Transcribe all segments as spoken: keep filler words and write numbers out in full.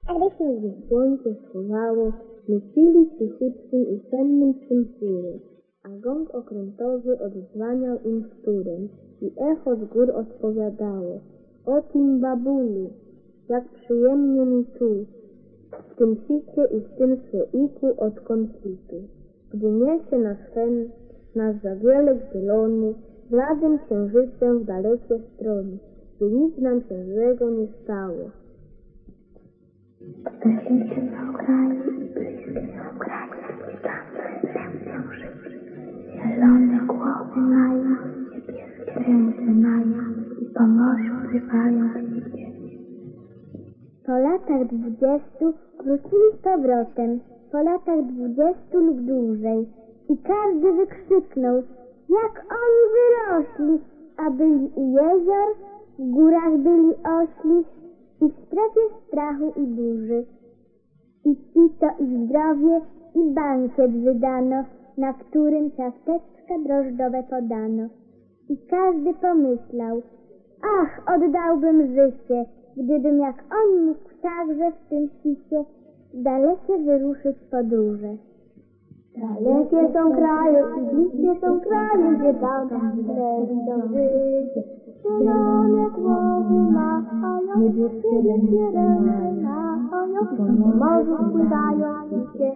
Ale się gdy słońce schowało, myślili cichutkim i sennym swym chórem, a gong okrętowy odzwaniał im wtórem i echo z gór odpowiadało: o tym babulu, jak przyjemnie mi tu, w tym sicie i w tym słoiku od konfitu, gdy niesie nas hen, nasz zawielek zielony, bladym księżycem w dalekie strony, by nic nam się złego nie stało. Podeślijcie na kraju i bliskie są kraje, gdzie tam ręce żyć. Zielone głowy mają, niebieskie ręce mają i po morzu pływają liście. Po latach dwudziestu wrócili z powrotem, po latach dwudziestu lub dłużej, i każdy wykrzyknął, jak oni wyrośli, a byli u jezior, w górach byli ośli i w strefie strachu i burzy. I pito i zdrowie i bankiet wydano, na którym ciasteczka drożdżowe podano. I każdy pomyślał, ach, oddałbym życie, gdybym jak on mógł także w tym świcie dalekie wyruszyć podróże. Dalekie są kraje i bliskie są kraje, gdzie tam spędzą życie. Zielone głowy machają, niebieskie ręce machają, i po morzu pływają liście.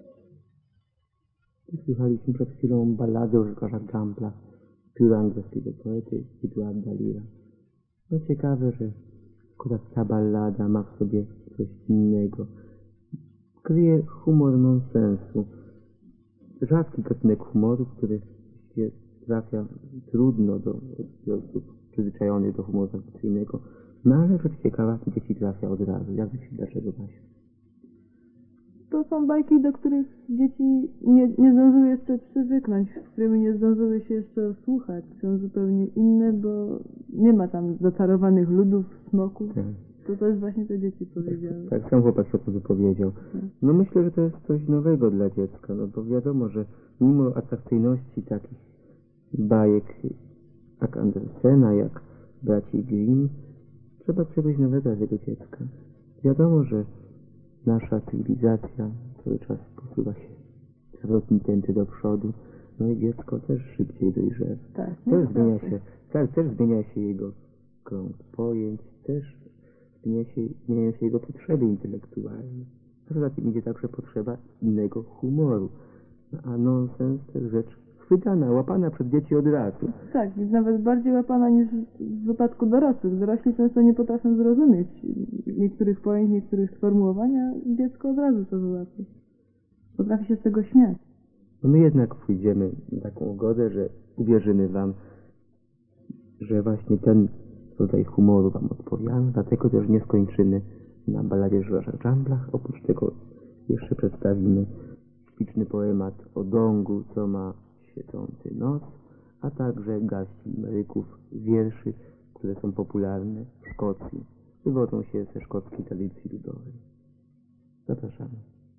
Słuchaliśmy przed chwilą ballady o rzekarzach Jumpla, pióra angielskiego poety Edwarda Leara. No ciekawe, że akurat ta ballada ma w sobie coś innego. Kryje humor nonsensu. Rzadki gatunek humoru, który się trafia trudno do osób przyzwyczajonych do humoru tradycyjnego, no ale rzecz ciekawa, dzieci trafia od razu. Jak myślisz, dlaczego, Basia? To są bajki, do których dzieci nie, nie zdążyły jeszcze przywyknąć, z którymi nie zdążyły się jeszcze słuchać. Są zupełnie inne, bo nie ma tam zaczarowanych ludów, smoków. Tak. To też właśnie te dzieci powiedziały. Tak, sam chłopak się o to wypowiedział. No myślę, że to jest coś nowego dla dziecka, no bo wiadomo, że mimo atrakcyjności takich bajek jak Andersena, jak braci Grimm, trzeba czegoś nowego dla tego dziecka. Wiadomo, że nasza cywilizacja cały czas posuwa się zawrotni tęty do przodu, no i dziecko też szybciej dojrzewa. Tak, też zmienia się, tak, też zmienia się jego krąg pojęć, też zmienia się, zmieniają się jego potrzeby intelektualne. A poza tym idzie także potrzeba innego humoru. A nonsens to jest rzecz chwytana, łapana przez dzieci od razu. Tak, jest nawet bardziej łapana niż w wypadku dorosłych. Dorośli często nie potrafią zrozumieć niektórych pojęć, niektórych sformułowań, a dziecko od razu to wyłapie. Potrafi się z tego śmiać. No my jednak pójdziemy na taką ugodę, że uwierzymy wam, że właśnie ten rodzaj humoru wam odpowiada, dlatego też nie skończymy na balladzie Rzekarza Jumpla. Oprócz tego jeszcze przedstawimy śliczny poemat o dągu, co ma świecący nos, a także garści limeryków, wierszy, które są popularne w Szkocji. Wywodzą się ze szkockiej tradycji ludowej. Zapraszamy.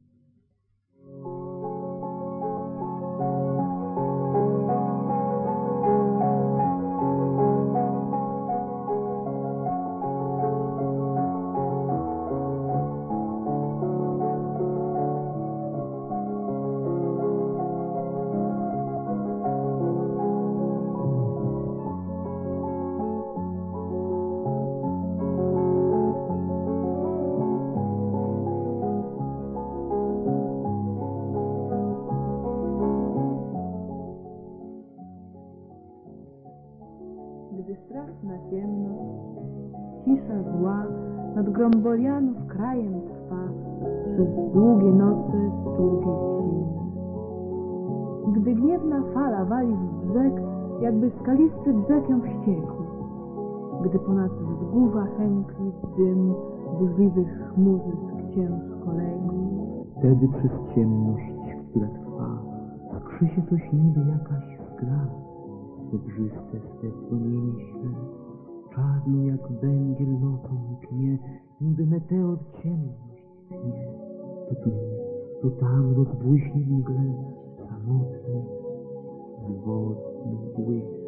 Gdy straszna ciemność, cisza zła nad Grombolianów krajem trwa przez długie noce, długie dni. Gdy gniewna fala wali w brzeg, jakby skalisty brzeg ją wściekł. Gdy ponad wzgórza chętli dym burzliwych chmurzysk ciężko legł. Wtedy przez ciemność, która trwa, skrzy się coś niby jakaś skra. Zebrzyste swe płomienie śle, czarno jak węgiel nocą mknie, niby meteor ciemność tnie. To tu, to tam rozbłyśnie w mgle samotny, zwodny błysk.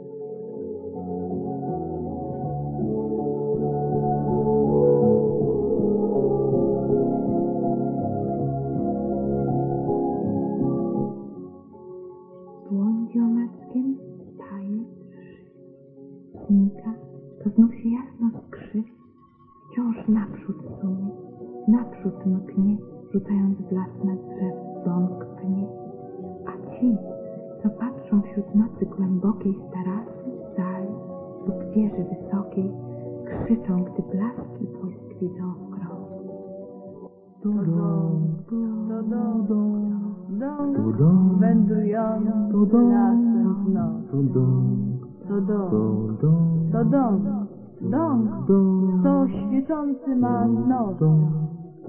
naprzód sunie, naprzód mknie, rzucając blask na drzew, bąk pnie. A ci, co patrzą wśród nocy głębokiej z tarasu, sali lub wieży wysokiej, krzyczą, gdy blaski błysk widzą w krąg. To dom, To dom, dom, to dom, wędrujący to dom, lasem w nocy. to dom, To dom, to dom, to dom, dom, dom, co świecący ma nos. dom.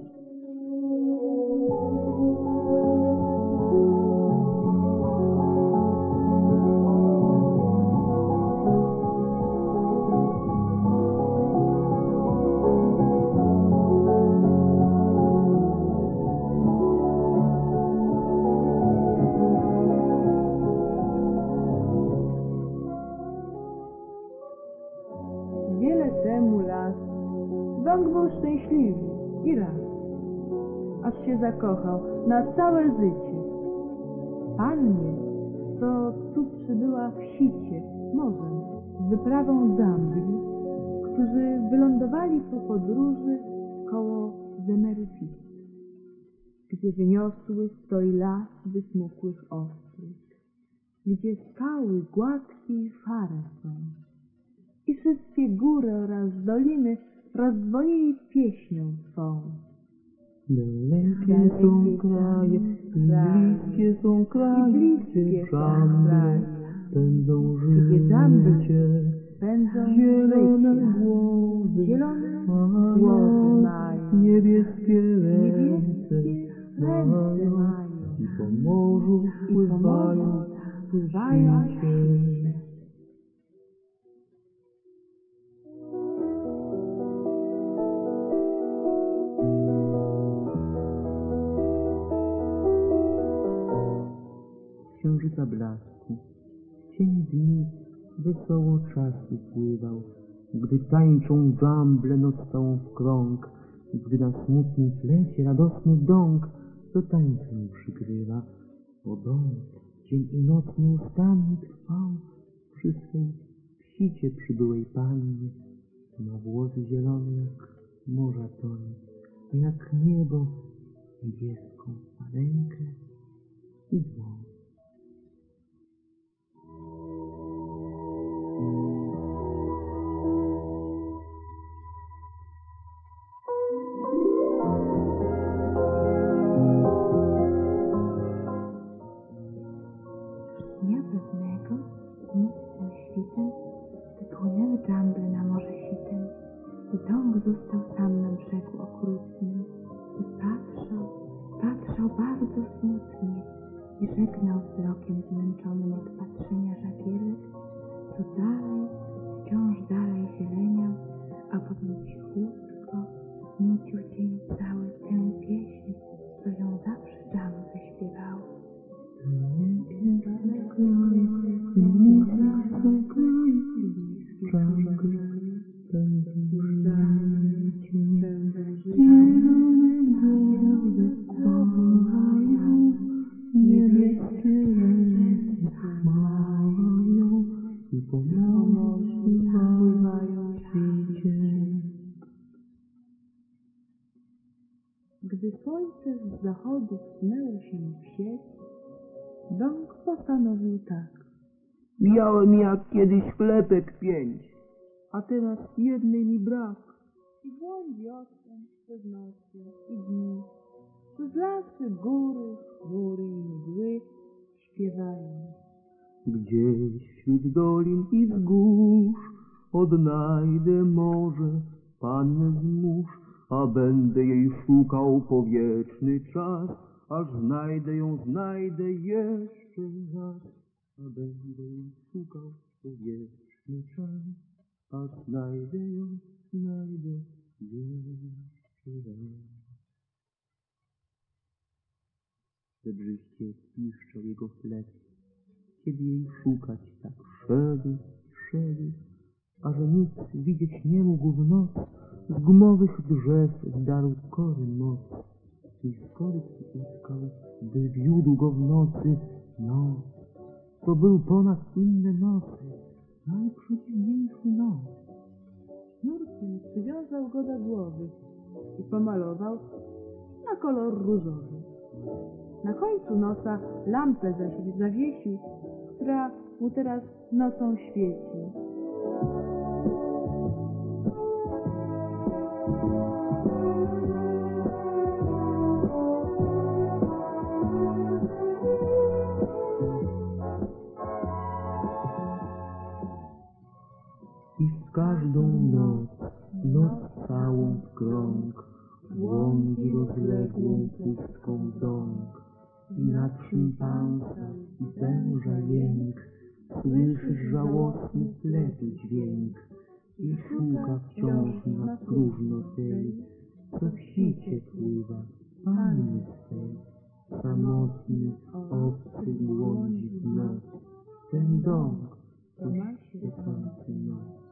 Wiele temu lat Bąk był szczęśliwy i raz, aż się zakochał na całe życie. Pannie, co tu przybyła w sicie, morzem, z wyprawą dambli, którzy wylądowali po podróży koło Zemeryfis, gdzie wyniosły stoi las wysmukłych ostróg, gdzie skały gładkie i szare są. I wszystkie góry oraz doliny rozdzwonili pieśnią swą. Dalekie są kraje, i bliskie są kraje, gdzie żambry pędzą Gdzie żambry życie, pędzą zielone życie, głowy zielone mają, głowy mają, niebieskie ręce niebieskie ręce mają, mają, i po morzu i po pływają morzu pływają świcie. Księżyca blasku, cień dni wesoło czas upływał, gdy tańczą dżamble noc całą w krąg, gdy na smutnym plecie radosny dąg do tańcem przygrywa. O dąg, dzień i noc nieustannie trwał przy swej psicie przybyłej pannie. Ma włosy zielone jak morza tonie, a jak niebo niebieską ma rękę i dzwon. Dnia pewnego, smutnym świtem, wypłynęły dżamble na morze sitem i dąg został sam na brzegu okrutnym i patrzał, patrzał bardzo smutnie i żegnał wzrokiem zmęczonym od patrzenia żagielek, co dalej, wciąż dalej zieleniał, a potem cichutko nucił dzień cały tę pieśń, co ją zawsze dżamble śpiewały. Gdy słońce z zachodu wsunęło się w sieć, dąg postanowił tak. Miałem jak kiedyś chlebek pięć, a teraz jednej mi brak. I błądzi odtąd przez nocy i dni, przez lasy, góry, chmury i mgły, śpiewając. Gdzieś wśród dolin i wzgórz odnajdę może pannę z mórz, a będę jej szukał po wieczny czas, aż znajdę ją, znajdę jeszcze raz. A będę jej szukał po wieczny czas, a znajdę ją, znajdę jeszcze raz. Zebrzyście piszczał jego flet, kiedy jej szukać tak szedł, szedł, a że nic widzieć nie mógł w noc, z gumowych drzew zdarł kory moc i z kory uciskał, by wiódł go w nocy noc. To był ponad inne nocy, najprzeciwniejszy noc. Sznurkiem przywiązał go do głowy pomalował na kolor różowy. Na końcu nosa lampę zaś zawiesił, która mu teraz nocą świeci. I w każdą noc, noc całą w krąg, błądzi rozległą pustką dąg. I nad szympansa i węża jęk, słyszysz żałosny fletu dźwięk. I szuka wciąż na próżno tej, co w sicie pływa, panny swej. Samotny, obcy błądzi w noc, ten dąg, co ma świecący nos.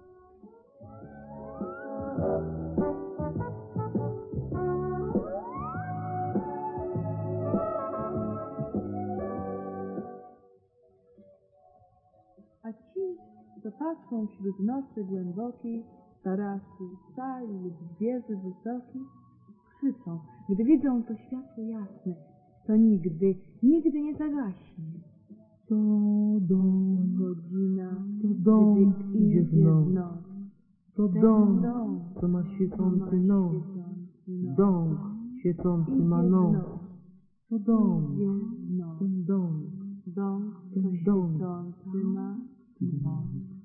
A ci, co patrzą wśród nocy głębokiej, tarasu, sali lub wieży wysokiej, krzyczą, gdy widzą to światło jasne, to nigdy, nigdy nie zagaśnie. To dom, Godzina, to dom gdy idzie w noc, noc. to Ten dom, dom, co ma co świecący ma nos, świecący nos. dąg świecący Idzie ma w nos, noc, to dom, idzie w noc. ten dom, Dom, co ten dom. świecący ma nos.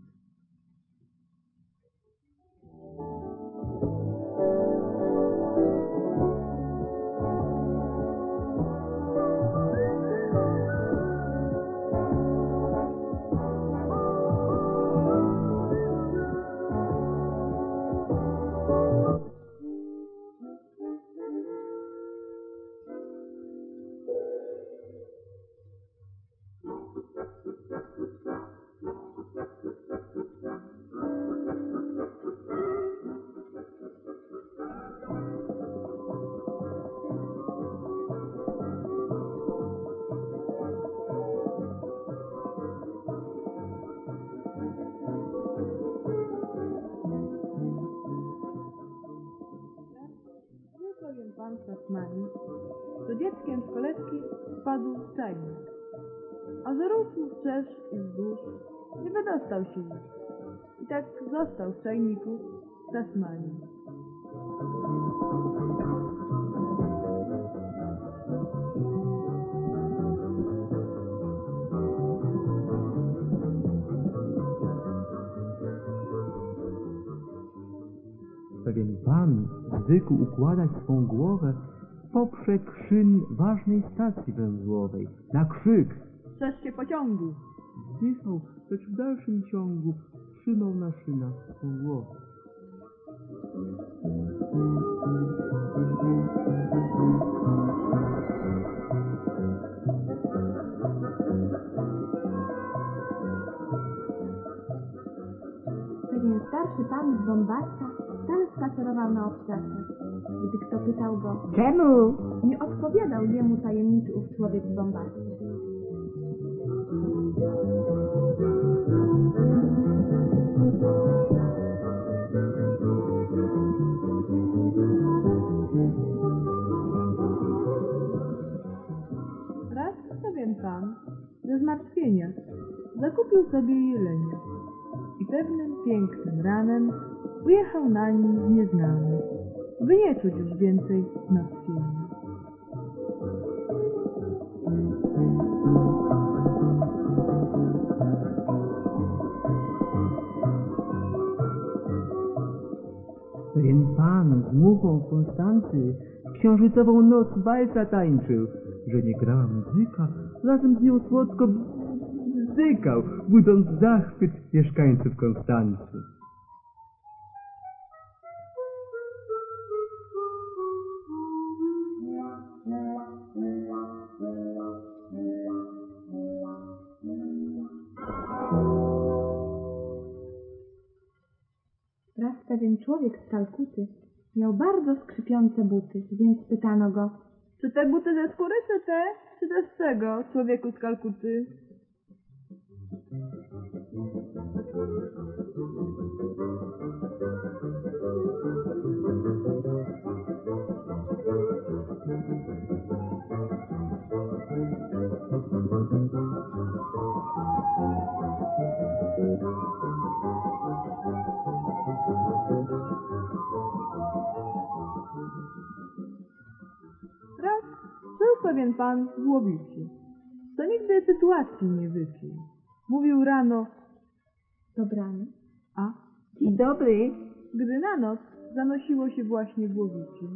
Był pewien pan z Tasmanii, co dzieckiem z kolebki wpadł w czajnik, a że rósł wszerz i wzdłuż, nie wydostał się już. I tak został w czajniku w Tasmanii. Pewien pan zwykł układać swą głowę poprzek szyn ważnej stacji węzłowej. Na krzyk Strzeż się pociągu! wzdychał, lecz w dalszym ciągu trzymał na szynach swą głowę. Pewien starszy pan z Bombasta wcale spacerował na obcasach. Gdy kto pytał go, Czemu? nie odpowiadał jemu tajemniczy ów człowiek z Bombastu. Raz pewien pan ze zmartwienia zakupił sobie jelenia i pewnym pięknym ranem ujechał na nim w nieznany, by nie czuć już więcej zmartwienia. Pewien pan z muchą Konstancy w księżycową noc walca tańczył. Że nie grała muzyka, razem z nią słodko bzykał, budząc zachwyt mieszkańców Konstancy. Raz pewien człowiek z Kalkuty miał bardzo skrzypiące buty, więc pytano go, Czy te buty ze skóry, czy te, czy te z czego, człowieku z Kalkuty? Raz był pewien pan w Łowicy, co nigdy sytuacji nie wyczuł. Mówił rano dobrany, a Dzień dobry. gdy na noc zanosiło się właśnie w Łowicy.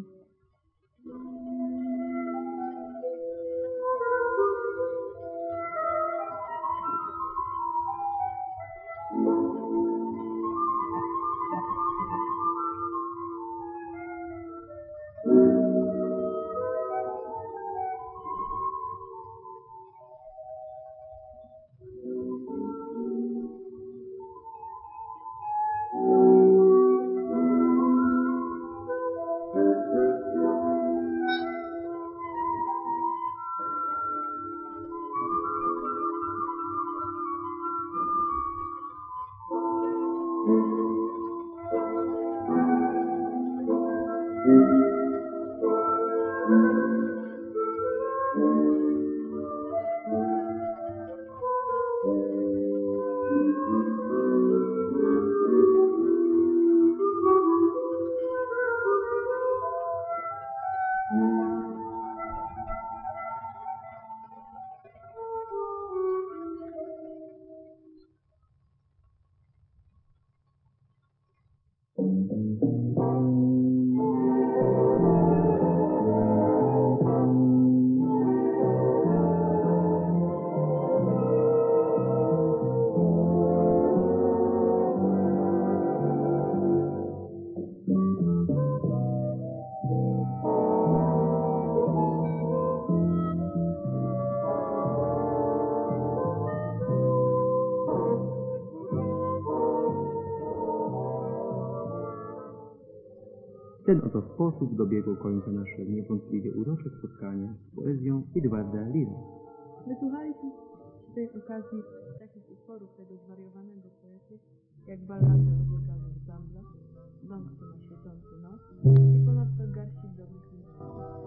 W ten oto sposób dobiegło końca nasze niewątpliwie urocze spotkanie z poezją Edwarda Leara. Wysłuchaliśmy przy tej okazji takich utworów tego zwariowanego poety, jak ballady o zegarach Zambla, Dąg to na świecący noc i ponadto garści drobnych listów.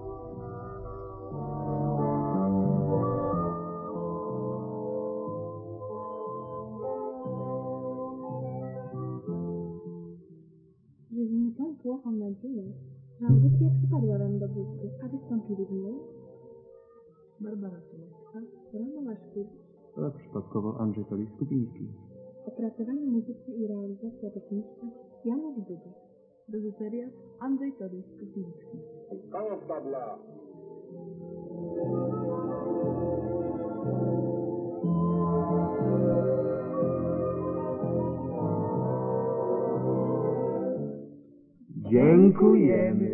Żywimy tą płochą nadzieję, że audycja przypadła wam do gustu, a wystąpili w niej Barbara Solecka, Rano Waszkiewicz, A przypadkowo Andrzej Tolik-Skupiński. opracowanie muzyczne i realizacja techniczna Janusz Dudek. reżyseria Andrzej Toruś-Skupiński. Koniec tabla. Dziękujemy.